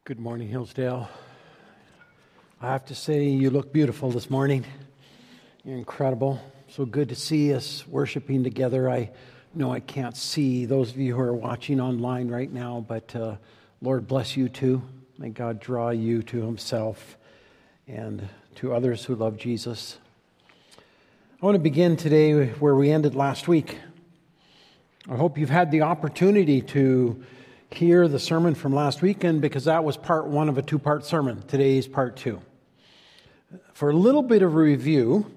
Good morning, Hillsdale. I have to say, you look beautiful this morning. You're incredible. So good to see us worshiping together. I know I can't see those of you who are watching online right now, but Lord bless you too. May God draw you to Himself and to others who love Jesus. I want to begin today where we ended last week. I hope you've had the opportunity to hear the sermon from last weekend, because that was part one of a two-part sermon. Today is part two. For a little bit of a review,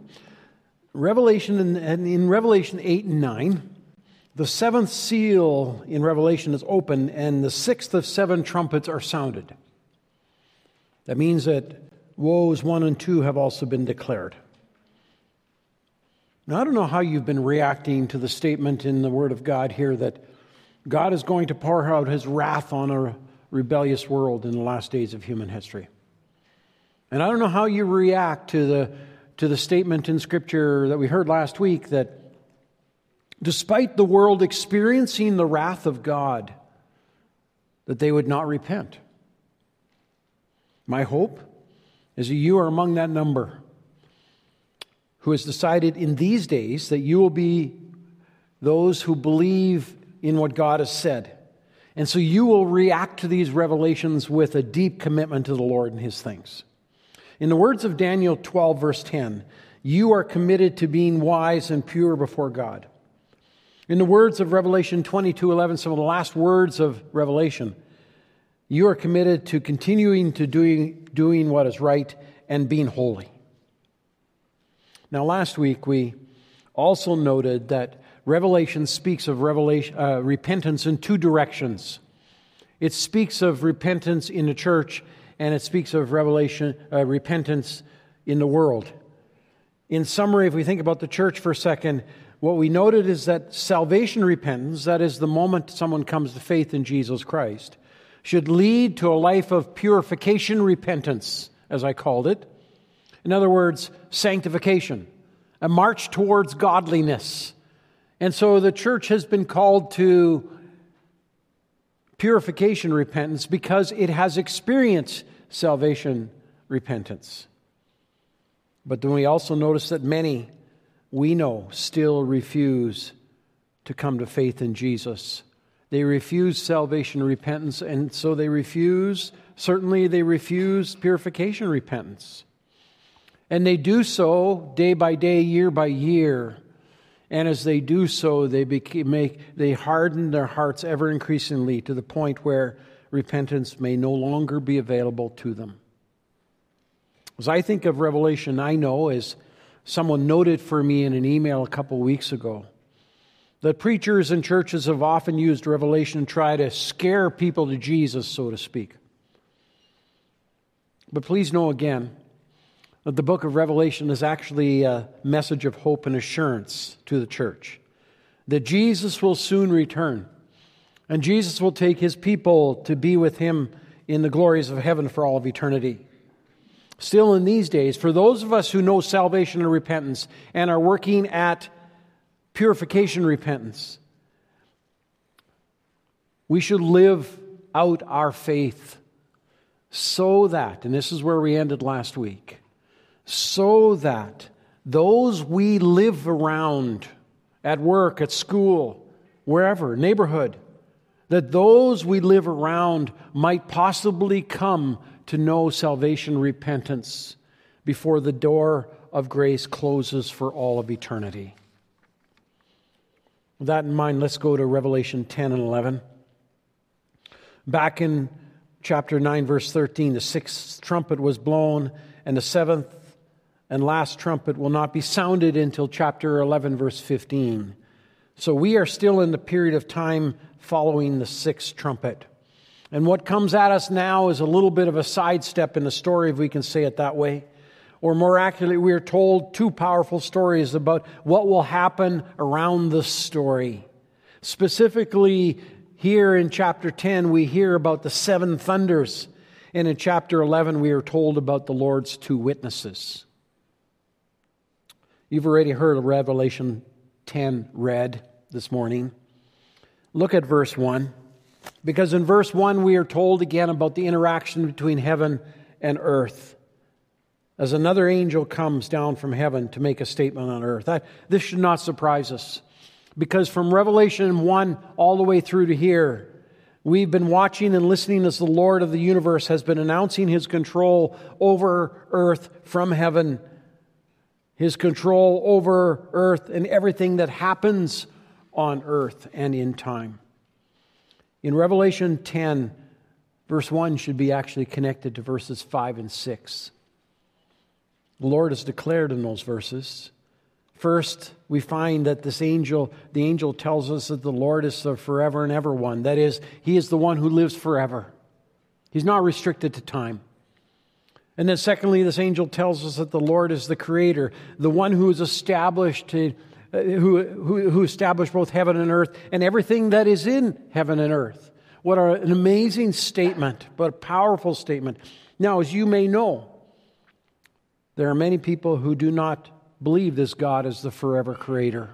in Revelation 8 and 9, the seventh seal in Revelation is open, and the sixth of seven trumpets are sounded. That means that woes 1 and 2 have also been declared. Now, I don't know how you've been reacting to the statement in the Word of God here that God is going to pour out His wrath on a rebellious world in the last days of human history. And I don't know how you react to the statement in Scripture that we heard last week that despite the world experiencing the wrath of God, that they would not repent. My hope is that you are among that number who has decided in these days that you will be those who believe in what God has said. And so you will react to these revelations with a deep commitment to the Lord and His things. In the words of Daniel 12, verse 10, you are committed to being wise and pure before God. In the words of Revelation 22:11, some of the last words of Revelation, you are committed to continuing to doing what is right and being holy. Now, last week we also noted that Revelation speaks of repentance in two directions. It speaks of repentance in the church, and it speaks of repentance in the world. In summary, if we think about the church for a second, what we noted is that salvation repentance, that is the moment someone comes to faith in Jesus Christ, should lead to a life of purification repentance, as I called it. In other words, sanctification, a march towards godliness. And so the church has been called to purification repentance because it has experienced salvation repentance. But then we also notice that many, we know, still refuse to come to faith in Jesus. They refuse salvation repentance, and so they refuse purification repentance. And they do so day by day, year by year. And as they do so, they harden their hearts ever increasingly to the point where repentance may no longer be available to them. As I think of Revelation, I know, as someone noted for me in an email a couple weeks ago, that preachers and churches have often used Revelation to try to scare people to Jesus, so to speak. But please know again, that the book of Revelation is actually a message of hope and assurance to the church. That Jesus will soon return. And Jesus will take His people to be with Him in the glories of heaven for all of eternity. Still in these days, for those of us who know salvation and repentance and are working at purification repentance, we should live out our faith so that, and this is where we ended last week, so that those we live around, at work, at school, wherever, neighborhood, that those we live around might possibly come to know salvation repentance before the door of grace closes for all of eternity. With that in mind, let's go to Revelation 10 and 11. Back in chapter 9, verse 13, the sixth trumpet was blown, and the seventh and last trumpet will not be sounded until chapter 11, verse 15. So we are still in the period of time following the sixth trumpet. And what comes at us now is a little bit of a sidestep in the story, if we can say it that way. Or more accurately, we are told two powerful stories about what will happen around the story. Specifically, here in chapter 10, we hear about the seven thunders. And in chapter 11, we are told about the Lord's two witnesses. You've already heard of Revelation 10 read this morning. Look at verse 1. Because in verse 1 we are told again about the interaction between heaven and earth. As another angel comes down from heaven to make a statement on earth. This should not surprise us. Because from Revelation 1 all the way through to here, we've been watching and listening as the Lord of the universe has been announcing His control over earth from heaven. His control over earth and everything that happens on earth and in time. In Revelation 10, verse 1 should be actually connected to verses 5 and 6. The Lord is declared in those verses. First, we find that the angel tells us that the Lord is the forever and ever one. That is, He is the one who lives forever. He's not restricted to time. And then secondly, this angel tells us that the Lord is the Creator, the one who is established, who established both heaven and earth and everything that is in heaven and earth. What an amazing statement, but a powerful statement. Now, as you may know, there are many people who do not believe this God is the forever Creator.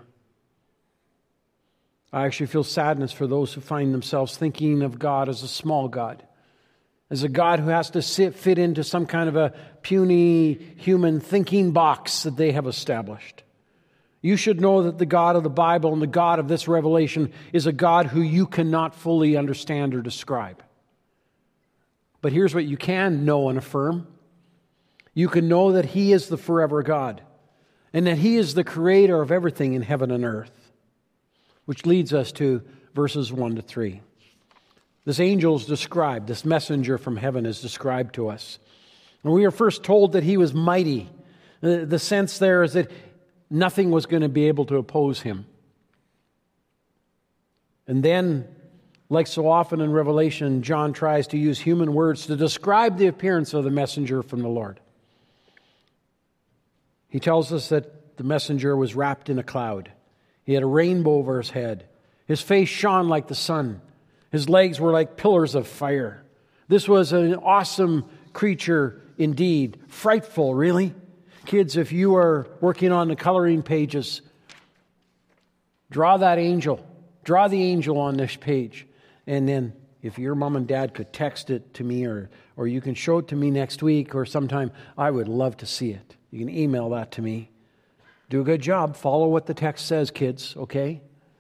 I actually feel sadness for those who find themselves thinking of God as a small God, as a God who has to fit into some kind of a puny human thinking box that they have established. You should know that the God of the Bible and the God of this revelation is a God who you cannot fully understand or describe. But here's what you can know and affirm. You can know that He is the forever God and that He is the Creator of everything in heaven and earth. Which leads us to verses 1 to 3. This angel is described, this messenger from heaven is described to us. And we are first told that he was mighty. The sense there is that nothing was going to be able to oppose him. And then, like so often in Revelation, John tries to use human words to describe the appearance of the messenger from the Lord. He tells us that the messenger was wrapped in a cloud. He had a rainbow over his head. His face shone like the sun. His legs were like pillars of fire. This was an awesome creature indeed. Frightful, really. Kids, if you are working on the coloring pages, draw that angel. Draw the angel on this page. And then if your mom and dad could text it to me or you can show it to me next week or sometime, I would love to see it. You can email that to me. Do a good job. Follow what the text says, kids, okay?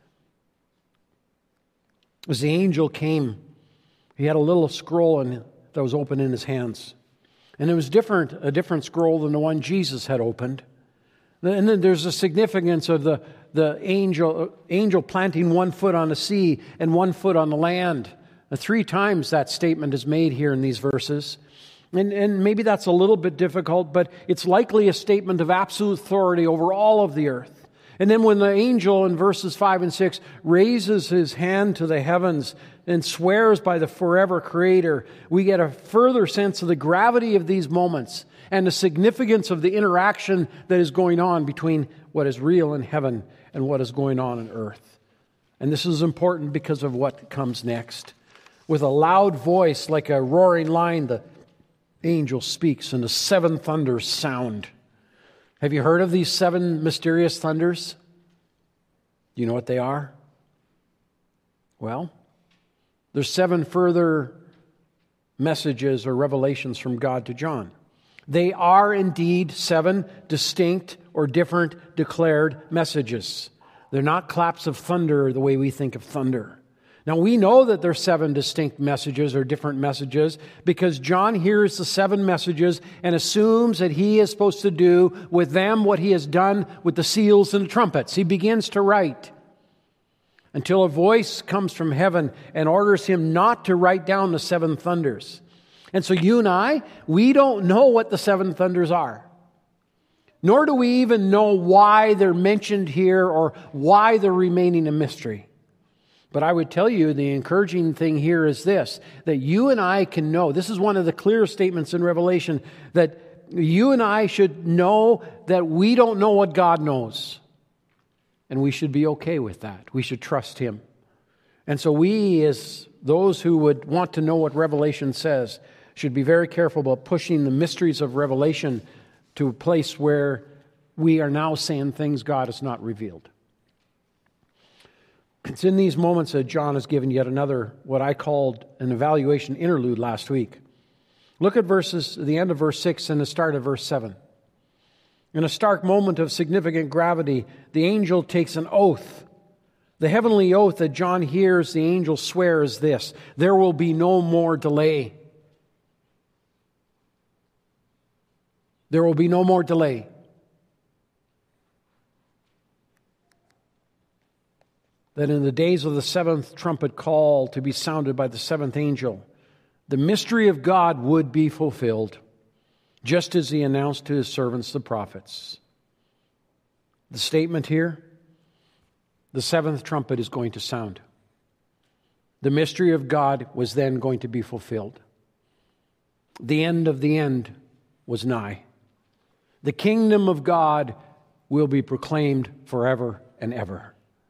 As the angel came, he had a little scroll that was open in his hands. And it was a different scroll than the one Jesus had opened. And then there's a significance of the angel planting 1 foot on the sea and 1 foot on the land. 3 times that statement is made here in these verses. And maybe that's a little bit difficult, but it's likely a statement of absolute authority over all of the earth. And then when the angel in verses 5 and 6 raises his hand to the heavens and swears by the forever Creator, we get a further sense of the gravity of these moments and the significance of the interaction that is going on between what is real in heaven and what is going on in earth. And this is important because of what comes next. With a loud voice like a roaring lion, the angel speaks and the 7 thunders sound. Have you heard of these 7 mysterious thunders? Do you know what they are? Well, there's 7 further messages or revelations from God to John. They are indeed 7 distinct or different declared messages. They're not claps of thunder the way we think of thunder. Now, we know that there's 7 distinct messages or different messages because John hears the 7 messages and assumes that he is supposed to do with them what he has done with the seals and the trumpets. He begins to write until a voice comes from heaven and orders him not to write down the 7 thunders. And so you and I, we don't know what the 7 thunders are. Nor do we even know why they're mentioned here or why they're remaining a mystery. But I would tell you the encouraging thing here is this, that you and I can know, this is one of the clear statements in Revelation, that you and I should know that we don't know what God knows. And we should be okay with that. We should trust Him. And so we, as those who would want to know what Revelation says, should be very careful about pushing the mysteries of Revelation to a place where we are now saying things God has not revealed. It's in these moments that John has given yet another, what I called an evaluation interlude last week. Look at the end of verse 6 and the start of verse 7. In a stark moment of significant gravity, the angel takes an oath. The heavenly oath that John hears the angel swear is this: there will be no more delay. There will be no more delay. That in the days of the seventh trumpet call to be sounded by the seventh angel, the mystery of God would be fulfilled, just as he announced to his servants, the prophets. The statement here, the seventh trumpet is going to sound. The mystery of God was then going to be fulfilled. The end of the end was nigh. The kingdom of God will be proclaimed forever and ever.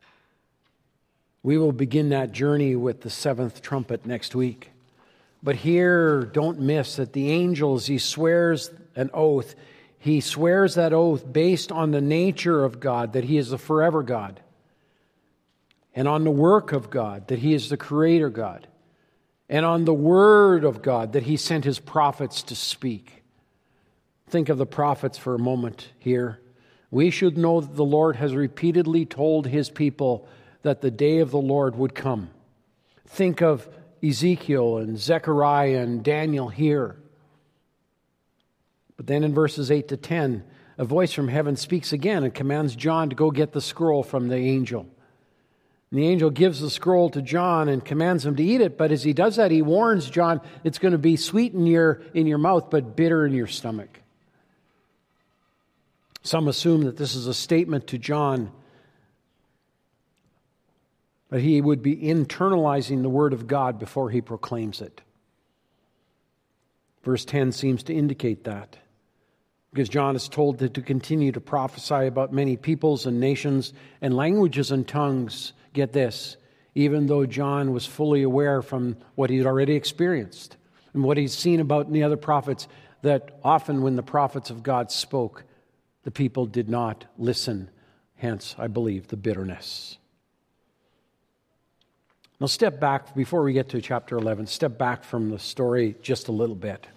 We will begin that journey with the seventh trumpet next week. But here, don't miss that the angel, as he swears an oath, he swears that oath based on the nature of God, that he is the forever God, and on the work of God, that he is the creator God, and on the word of God, that he sent his prophets to speak. Think of the prophets for a moment here. We should know that the Lord has repeatedly told his people that the day of the Lord would come. Think of Ezekiel and Zechariah and Daniel here. But then in verses 8 to 10, a voice from heaven speaks again and commands John to go get the scroll from the angel. And the angel gives the scroll to John and commands him to eat it, but as he does that, he warns John, it's going to be sweet in your mouth, but bitter in your stomach. Some assume that this is a statement to John, but he would be internalizing the word of God before he proclaims it. Verse 10 seems to indicate that, because John is told to continue to prophesy about many peoples and nations and languages and tongues. Get this, even though John was fully aware from what he had already experienced and what he's seen about in the other prophets, that often when the prophets of God spoke, the people did not listen. Hence, I believe, the bitterness. Now step back, before we get to chapter 11, step back from the story just a little bit.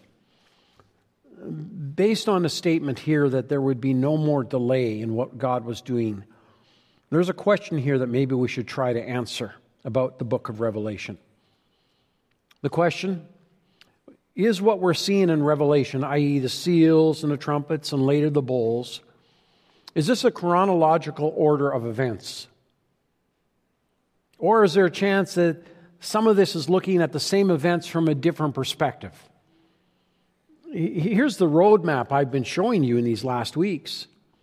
Based on the statement here that there would be no more delay in what God was doing, there's a question here that maybe we should try to answer about the book of Revelation. The question is, what we're seeing in Revelation, i.e. the seals and the trumpets and later the bowls, is this a chronological order of events? Or is there a chance that some of this is looking at the same events from a different perspective? Here's the roadmap I've been showing you in these last weeks.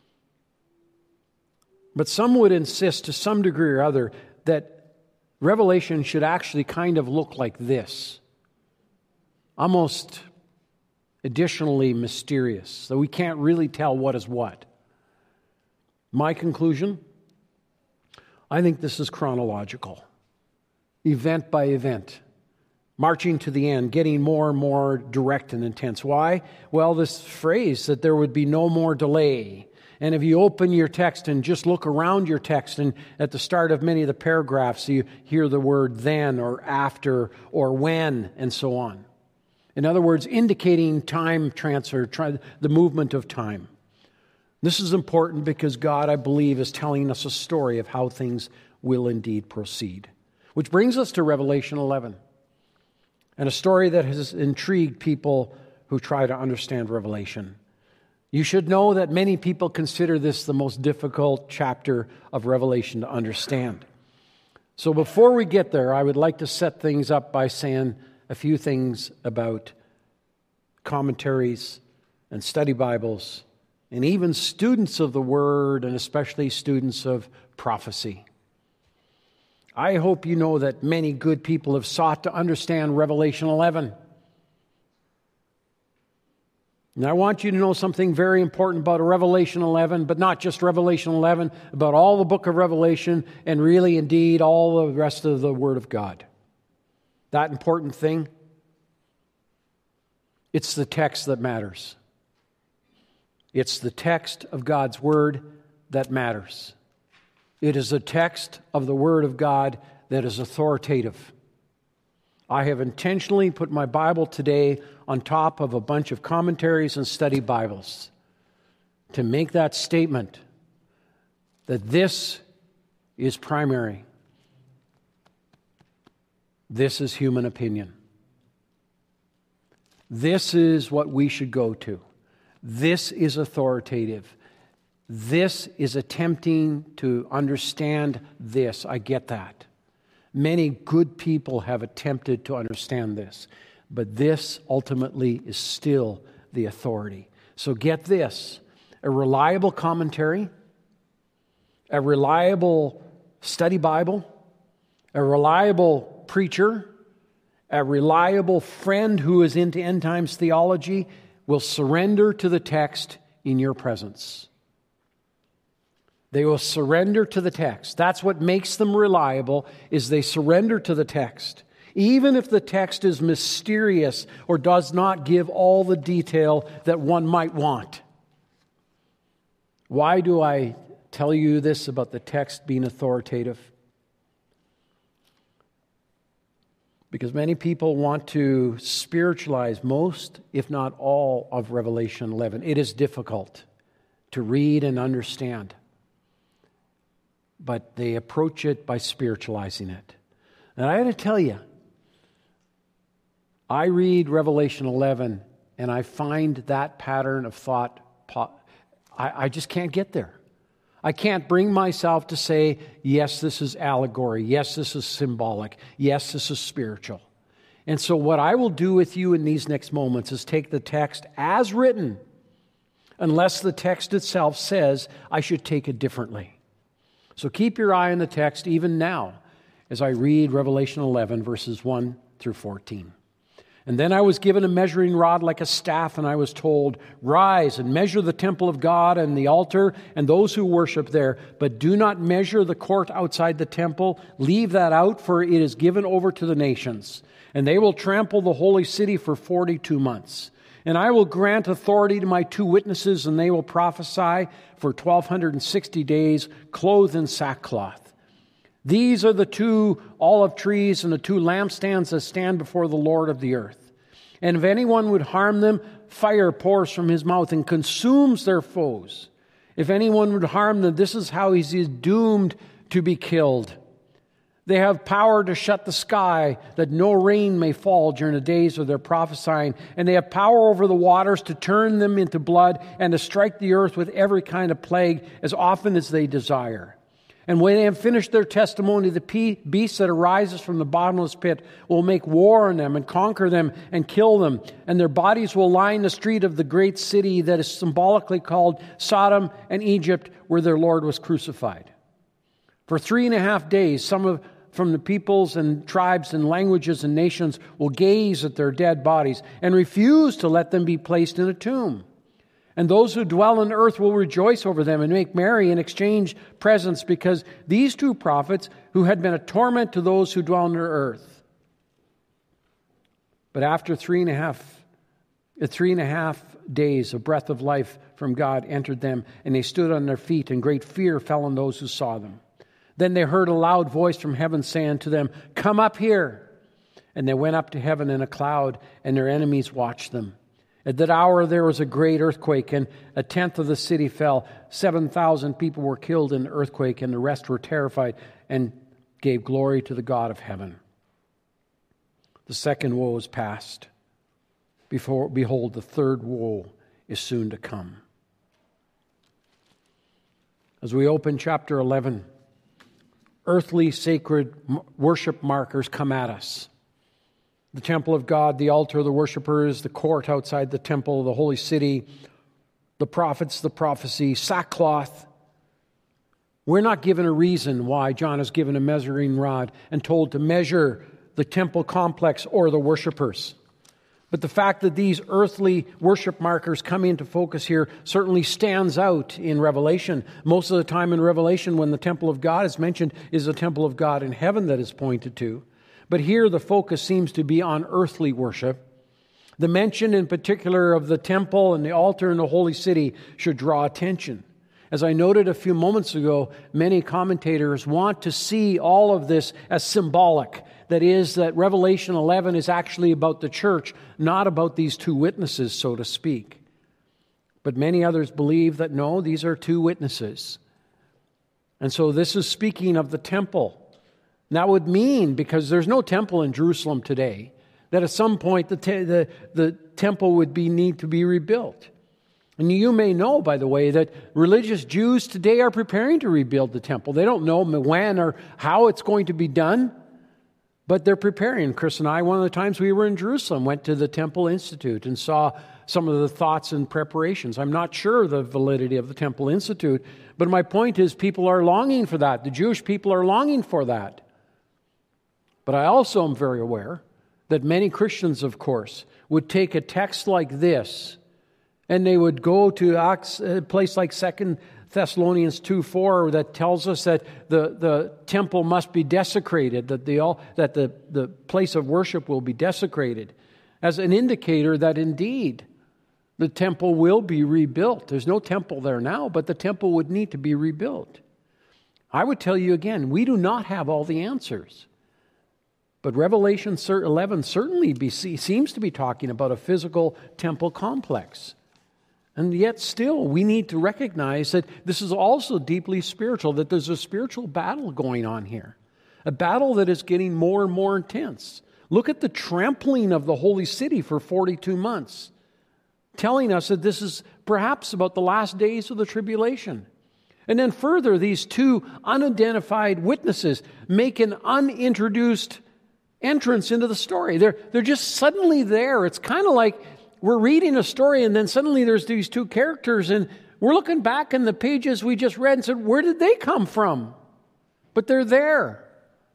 But some would insist to some degree or other that Revelation should actually kind of look like this. Almost additionally mysterious, so we can't really tell what is what. My conclusion? I think this is chronological, event by event, marching to the end, getting more and more direct and intense. Why? Well, this phrase that there would be no more delay. And if you open your text and just look around your text, and at the start of many of the paragraphs, you hear the word then or after or when and so on. In other words, indicating time transfer, the movement of time. This is important because God, I believe, is telling us a story of how things will indeed proceed. Which brings us to Revelation 11, and a story that has intrigued people who try to understand Revelation. You should know that many people consider this the most difficult chapter of Revelation to understand. So before we get there, I would like to set things up by saying a few things about commentaries and study Bibles, and even students of the Word, and especially students of prophecy. I hope you know that many good people have sought to understand Revelation 11. And I want you to know something very important about Revelation 11, but not just Revelation 11, about all the book of Revelation, and really, indeed, all the rest of the Word of God. That important thing, it's the text that matters. It's the text of God's Word that matters. It is a text of the Word of God that is authoritative. I have intentionally put my Bible today on top of a bunch of commentaries and study Bibles to make that statement that this is primary. This is human opinion. This is what we should go to. This is authoritative. This is attempting to understand this. I get that. Many good people have attempted to understand this, but this ultimately is still the authority. So get this, a reliable commentary, a reliable study Bible, a reliable preacher, a reliable friend who is into end times theology will surrender to the text in your presence. They will surrender to the text. That's what makes them reliable, is they surrender to the text. Even if the text is mysterious or does not give all the detail that one might want. Why do I tell you this about the text being authoritative? Because many people want to spiritualize most, if not all, of Revelation 11. It is difficult to read and understand, but they approach it by spiritualizing it. And I got to tell you, I read Revelation 11 and I find that pattern of thought, I just can't get there. I can't bring myself to say, yes, this is allegory. Yes, this is symbolic. Yes, this is spiritual. And so what I will do with you in these next moments is take the text as written, unless the text itself says I should take it differently. So keep your eye on the text even now as I read Revelation 11, verses 1 through 14. And then I was given a measuring rod like a staff, and I was told, rise and measure the temple of God and the altar and those who worship there, but do not measure the court outside the temple. Leave that out, for it is given over to the nations, and they will trample the holy city for 42 months. And I will grant authority to my 2 witnesses, and they will prophesy for 1,260 days, clothed in sackcloth. These are the 2 olive trees and the 2 lampstands that stand before the Lord of the earth. And if anyone would harm them, fire pours from his mouth and consumes their foes. If anyone would harm them, this is how he is doomed to be killed. They have power to shut the sky, that no rain may fall during the days of their prophesying. And they have power over the waters to turn them into blood and to strike the earth with every kind of plague as often as they desire. And when they have finished their testimony, the beast that arises from the bottomless pit will make war on them and conquer them and kill them. And their bodies will line the street of the great city that is symbolically called Sodom and Egypt, where their Lord was crucified. For 3.5 days, from the peoples and tribes and languages and nations will gaze at their dead bodies and refuse to let them be placed in a tomb. And those who dwell on earth will rejoice over them and make merry and exchange presents, because these 2 prophets, who had been a torment to those who dwell on the earth, but after 3.5 days, a breath of life from God entered them, and they stood on their feet, and great fear fell on those who saw them. Then they heard a loud voice from heaven saying to them, "Come up here." And they went up to heaven in a cloud, and their enemies watched them. At that hour there was a great earthquake, and 1/10 of the city fell. 7,000 people were killed in the earthquake, and the rest were terrified and gave glory to the God of heaven. The second woe is past. Behold, the third woe is soon to come. As we open chapter 11, earthly sacred worship markers come at us. The temple of God, the altar of the worshipers, the court outside the temple, the holy city, the prophets, the prophecy, sackcloth. We're not given a reason why John is given a measuring rod and told to measure the temple complex or the worshipers. But the fact that these earthly worship markers come into focus here certainly stands out in Revelation. Most of the time in Revelation, when the temple of God is mentioned, is the temple of God in heaven that is pointed to. But here the focus seems to be on earthly worship. The mention in particular of the temple and the altar and the holy city should draw attention. As I noted a few moments ago, many commentators want to see all of this as symbolic. That is, that Revelation 11 is actually about the church, not about these two witnesses, so to speak. But many others believe that no, these are two witnesses. And so this is speaking of the temple. And that would mean, because there's no temple in Jerusalem today, that at some point the temple would need to be rebuilt. And you may know, by the way, that religious Jews today are preparing to rebuild the temple. They don't know when or how it's going to be done, but they're preparing. Chris and I, one of the times we were in Jerusalem, went to the Temple Institute and saw some of the thoughts and preparations. I'm not sure of the validity of the Temple Institute, but my point is people are longing for that. The Jewish people are longing for that. But I also am very aware that many Christians, of course, would take a text like this and they would go to a place like 2 Thessalonians 2:4 that tells us that the temple must be desecrated, that the place of worship will be desecrated, as an indicator that indeed the temple will be rebuilt. There's no temple there now, but the temple would need to be rebuilt. I would tell you again, we do not have all the answers. But Revelation 11 certainly seems to be talking about a physical temple complex. And yet still, we need to recognize that this is also deeply spiritual, that there's a spiritual battle going on here. A battle that is getting more and more intense. Look at the trampling of the holy city for 42 months, telling us that this is perhaps about the last days of the tribulation. And then further, these two unidentified witnesses make an unintroduced entrance into the story. They're just suddenly there. It's kind of like we're reading a story and then suddenly there's these two characters and we're looking back in the pages we just read and said, where did they come from? But they're there.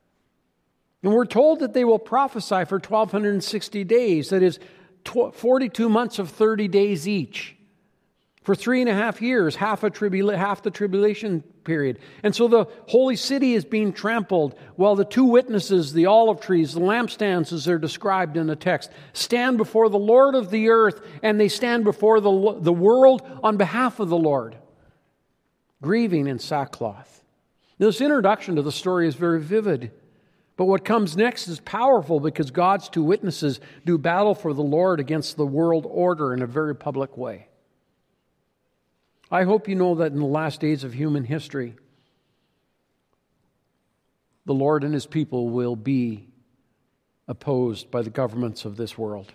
And we're told that they will prophesy for 1,260 days. That is 42 months of 30 days each. For 3.5 years, half the tribulation period. And so the holy city is being trampled while the two witnesses, the olive trees, the lampstands as they're described in the text, stand before the Lord of the earth, and they stand before the world on behalf of the Lord, grieving in sackcloth. This introduction to the story is very vivid. But what comes next is powerful because God's two witnesses do battle for the Lord against the world order in a very public way. I hope you know that in the last days of human history, the Lord and His people will be opposed by the governments of this world.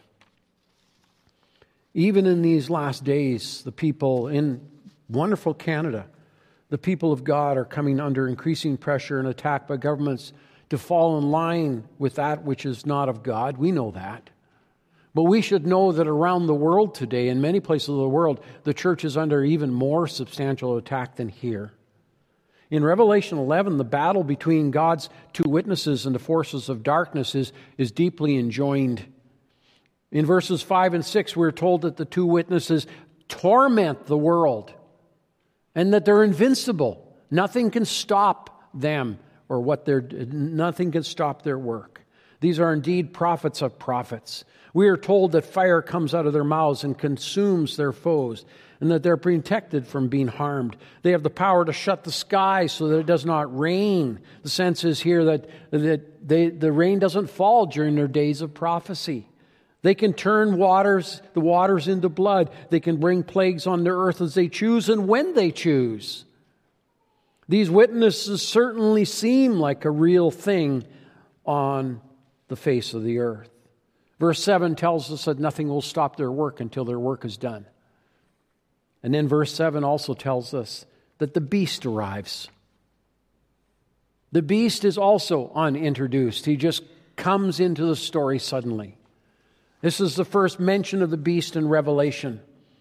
Even in these last days, the people in wonderful Canada, the people of God are coming under increasing pressure and attack by governments to fall in line with that which is not of God. We know that. But we should know that around the world today, in many places of the world, the church is under even more substantial attack than here. In Revelation 11, the battle between God's two witnesses and the forces of darkness is deeply enjoined. In verses 5 and 6, we're told that the two witnesses torment the world and that they're invincible. Nothing can stop them or nothing can stop their work. These are indeed prophets of prophets. We are told that fire comes out of their mouths and consumes their foes, and that they're protected from being harmed. They have the power to shut the sky so that it does not rain. The sense is here that the rain doesn't fall during their days of prophecy. They can turn the waters into blood. They can bring plagues on the earth as they choose and when they choose. These witnesses certainly seem like a real thing on the face of the earth. Verse 7 tells us that nothing will stop their work until their work is done. And then verse 7 also tells us that the beast arrives. The beast is also unintroduced. He just comes into the story suddenly. This is the first mention of the beast in Revelation.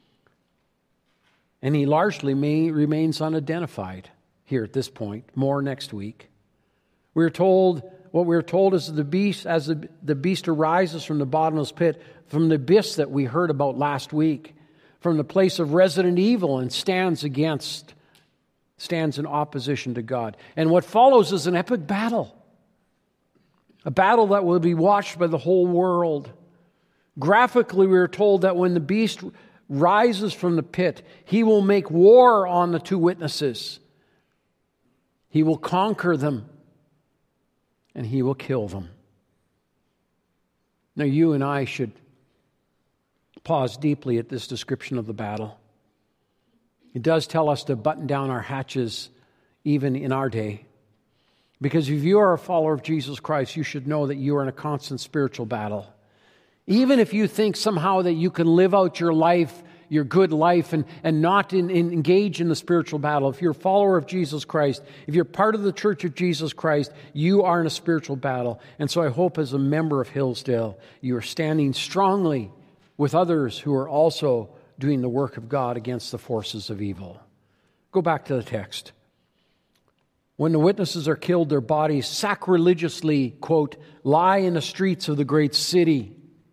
And he largely remains unidentified here at this point. More next week. What we're told is the beast, as the beast arises from the bottomless pit, from the abyss that we heard about last week, from the place of resident evil, and stands in opposition to God. And what follows is an epic battle. A battle that will be watched by the whole world. Graphically, we are told that when the beast rises from the pit, he will make war on the two witnesses. He will conquer them, and he will kill them. Now, you and I should pause deeply at this description of the battle. It does tell us to button down our hatches even in our day. Because if you are a follower of Jesus Christ, you should know that you are in a constant spiritual battle. Even if you think somehow that you can live out your life, your good life, and not engage in the spiritual battle. If you're a follower of Jesus Christ, if you're part of the Church of Jesus Christ, you are in a spiritual battle. And so I hope as a member of Hillsdale, you are standing strongly with others who are also doing the work of God against the forces of evil. Go back to the text. When the witnesses are killed, their bodies sacrilegiously, quote, lie in the streets of the great city.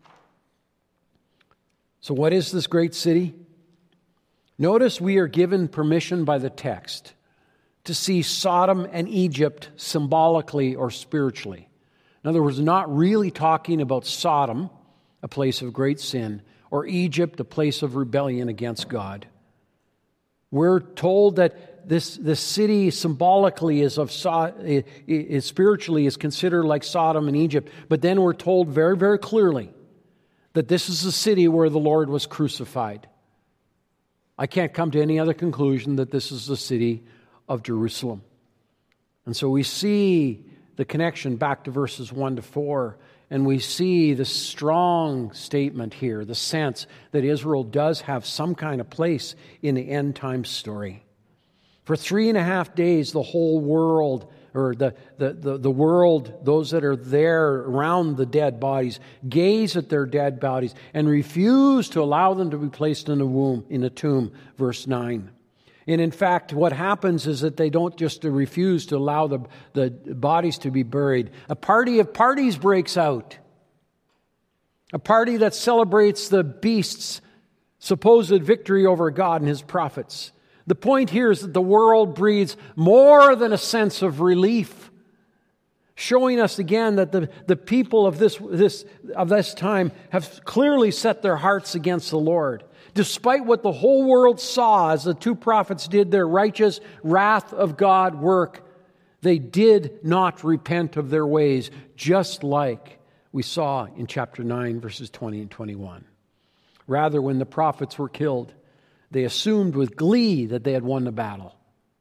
So what is this great city? Notice we are given permission by the text to see Sodom and Egypt symbolically or spiritually. In other words, not really talking about Sodom, a place of great sin, or Egypt, a place of rebellion against God. We're told that this city symbolically is spiritually is considered like Sodom and Egypt, but then we're told very, very clearly that this is the city where the Lord was crucified. I can't come to any other conclusion that this is the city of Jerusalem. And so we see the connection back to verses 1 to 4, and we see the strong statement here, the sense that Israel does have some kind of place in the end time story. For 3.5 days, the whole world, or the world, those that are there around the dead bodies, gaze at their dead bodies and refuse to allow them to be placed in a tomb, verse 9. And in fact, what happens is that they don't just refuse to allow the bodies to be buried. A party of parties breaks out. A party that celebrates the beast's supposed victory over God and his prophets. The point here is that the world breathes more than a sense of relief, showing us again that the people of this time have clearly set their hearts against the Lord. Despite what the whole world saw as the two prophets did their righteous wrath of God work, they did not repent of their ways, just like we saw in chapter 9, verses 20 and 21. Rather, when the prophets were killed, they assumed with glee that they had won the battle.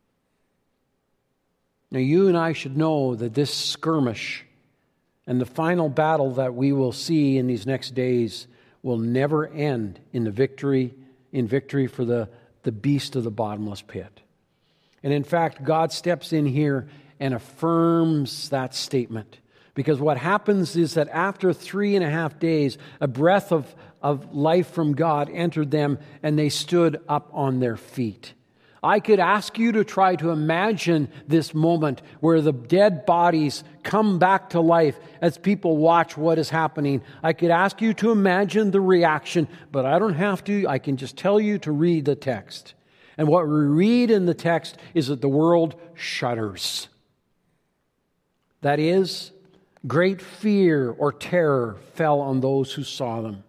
Now, you and I should know that this skirmish and the final battle that we will see in these next days will never end in victory for the beast of the bottomless pit. And in fact, God steps in here and affirms that statement. Because what happens is that after 3.5 days, a breath of life from God entered them, and they stood up on their feet. I could ask you to try to imagine this moment where the dead bodies come back to life as people watch what is happening. I could ask you to imagine the reaction, but I don't have to. I can just tell you to read the text. And what we read in the text is that the world shudders. That is, great fear or terror fell on those who saw them.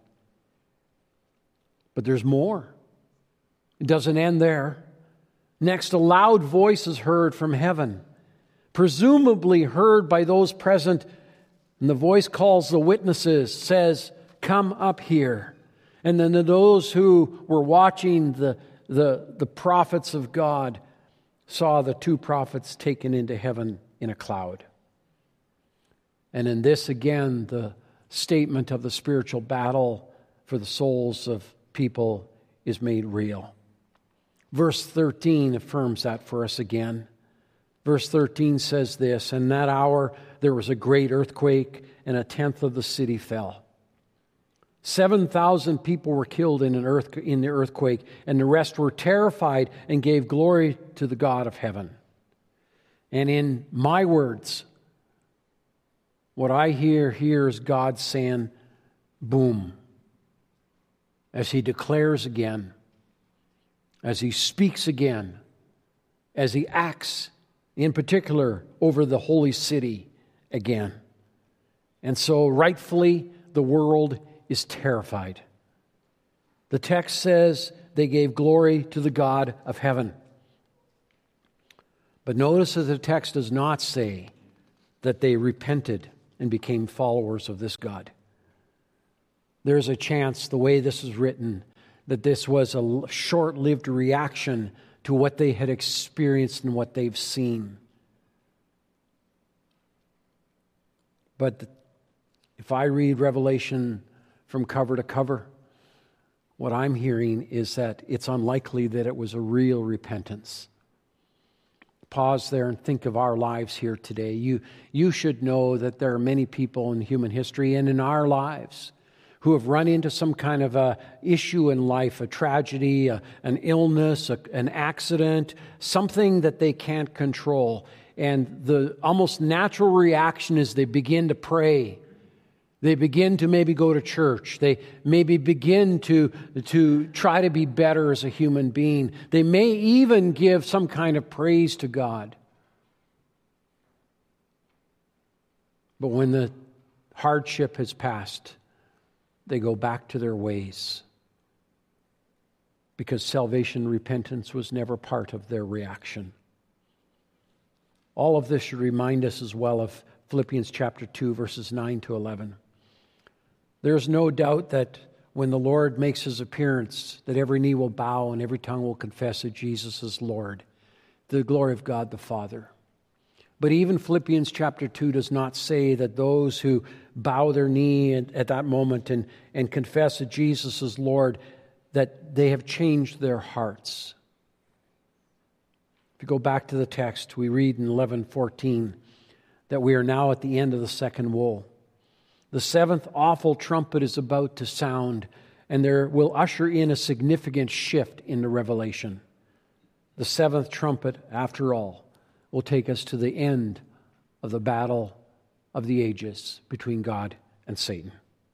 But there's more. It doesn't end there. Next, a loud voice is heard from heaven, presumably heard by those present. And the voice calls the witnesses, says, "Come up here." And then those who were watching the prophets of God saw the two prophets taken into heaven in a cloud. And in this, again, the statement of the spiritual battle for the souls of people is made real. Verse 13 affirms that for us again. Verse 13 says this, "In that hour there was a great earthquake, and 1/10 of the city fell. 7,000 people were killed in the earthquake, and the rest were terrified and gave glory to the God of heaven." And in my words, what I hear here is God saying, boom, as He declares again, as He speaks again, as He acts in particular over the holy city again. And so rightfully, the world is terrified. The text says they gave glory to the God of heaven. But notice that the text does not say that they repented and became followers of this God. There's a chance, the way this is written, that this was a short-lived reaction to what they had experienced and what they've seen. But if I read Revelation from cover to cover, what I'm hearing is that it's unlikely that it was a real repentance. Pause there and think of our lives here today. You should know that there are many people in human history and in our lives who have run into some kind of a issue in life, a tragedy, an illness, an accident, something that they can't control. And the almost natural reaction is they begin to pray. They begin to maybe go to church. They maybe begin to try to be better as a human being. They may even give some kind of praise to God. But when the hardship has passed, they go back to their ways, because salvation and repentance was never part of their reaction. All of this should remind us as well of Philippians chapter 2, verses 9 to 11. There's no doubt that when the Lord makes His appearance, that every knee will bow and every tongue will confess that Jesus is Lord, to the glory of God the Father. But even Philippians chapter 2 does not say that those who bow their knee at that moment and confess that Jesus is Lord, that they have changed their hearts. If you go back to the text, we read in 11:14 that we are now at the end of the second woe. The seventh awful trumpet is about to sound, and there will usher in a significant shift in the revelation. The seventh trumpet, after all, will take us to the end of the battle of the ages between God and Satan.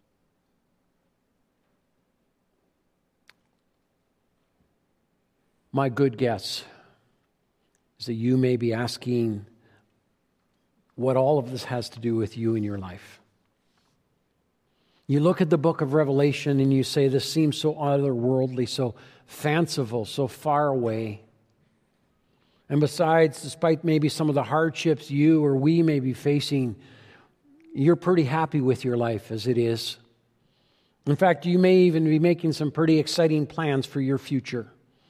My good guess is that you may be asking what all of this has to do with you in your life. You look at the book of Revelation and you say, this seems so otherworldly, so fanciful, so far away. And besides, despite maybe some of the hardships you or we may be facing, you're pretty happy with your life as it is. In fact, you may even be making some pretty exciting plans for your future.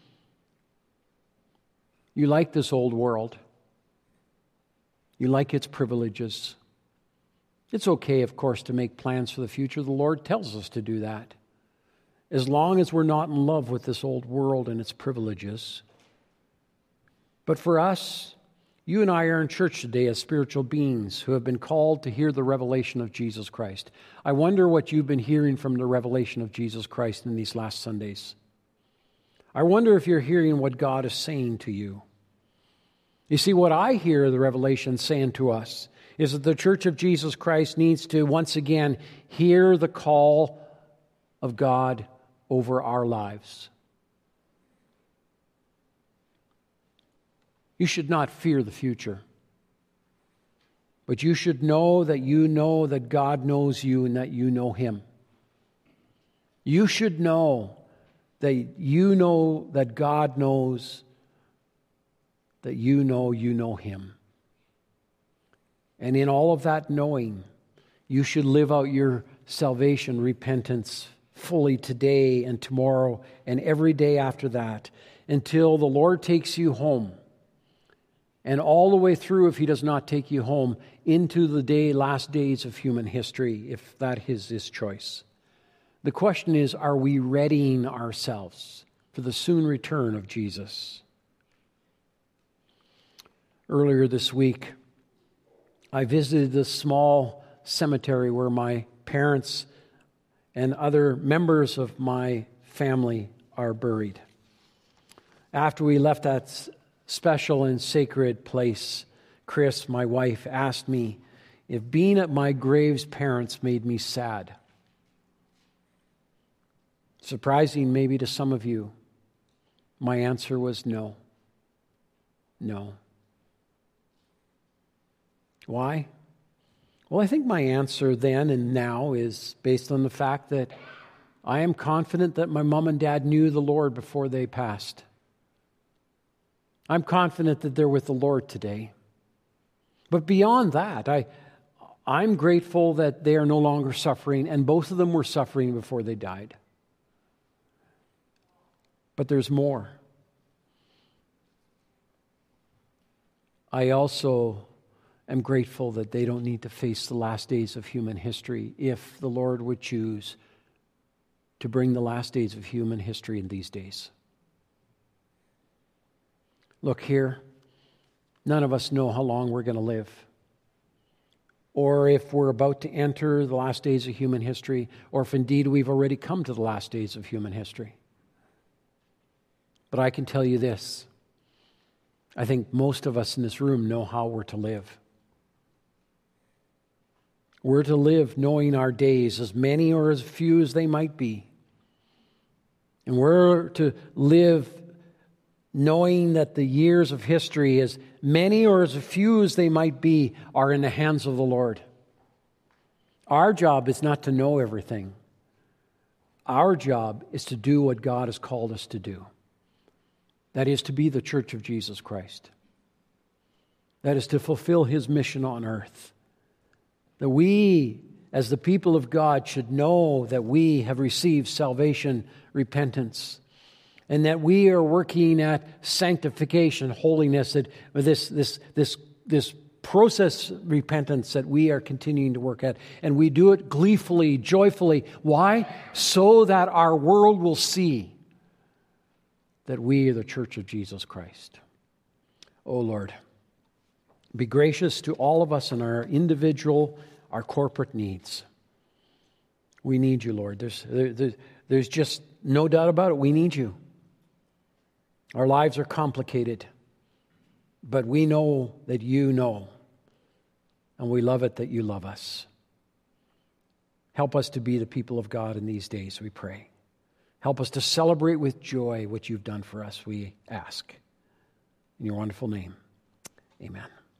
You like this old world. You like its privileges. It's okay, of course, to make plans for the future. The Lord tells us to do that, as long as we're not in love with this old world and its privileges. But for us, you and I are in church today as spiritual beings who have been called to hear the revelation of Jesus Christ. I wonder what you've been hearing from the revelation of Jesus Christ in these last Sundays. I wonder if you're hearing what God is saying to you. You see, what I hear the revelation saying to us is that the Church of Jesus Christ needs to once again hear the call of God over our lives. You should not fear the future, but you should know that God knows you and that you know Him. You should know that God knows that you know Him. And in all of that knowing, you should live out your salvation, repentance fully today and tomorrow and every day after that until the Lord takes you home. And all the way through, if He does not take you home, into the last days of human history, if that is His choice. The question is, are we readying ourselves for the soon return of Jesus? Earlier this week, I visited the small cemetery where my parents and other members of my family are buried. After we left that special and sacred place, Chris, my wife, asked me if being at my grave's parents made me sad. Surprising maybe to some of you, my answer was no. No. Why? Well, I think my answer then and now is based on the fact that I am confident that my mom and dad knew the Lord before they passed. I'm confident that they're with the Lord today. But beyond that, I'm grateful that they are no longer suffering, and both of them were suffering before they died. But there's more. I also am grateful that they don't need to face the last days of human history if the Lord would choose to bring the last days of human history in these days. Look here, none of us know how long we're going to live, or if we're about to enter the last days of human history, or if indeed we've already come to the last days of human history. But I can tell you this, I think most of us in this room know how we're to live. We're to live knowing our days, as many or as few as they might be. And we're to live knowing that the years of history, as many or as few as they might be, are in the hands of the Lord. Our job is not to know everything. Our job is to do what God has called us to do. That is to be the church of Jesus Christ. That is to fulfill His mission on earth. That we, as the people of God, should know that we have received salvation, repentance, and that we are working at sanctification, holiness, that this process, repentance, that we are continuing to work at. And we do it gleefully, joyfully. Why? So that our world will see that we are the church of Jesus Christ. Oh Lord, be gracious to all of us in our individual, our corporate needs. We need you, Lord. There's just no doubt about it. We need you. Our lives are complicated, but we know that you know, and we love it that you love us. Help us to be the people of God in these days, we pray. Help us to celebrate with joy what you've done for us, we ask. In your wonderful name, amen.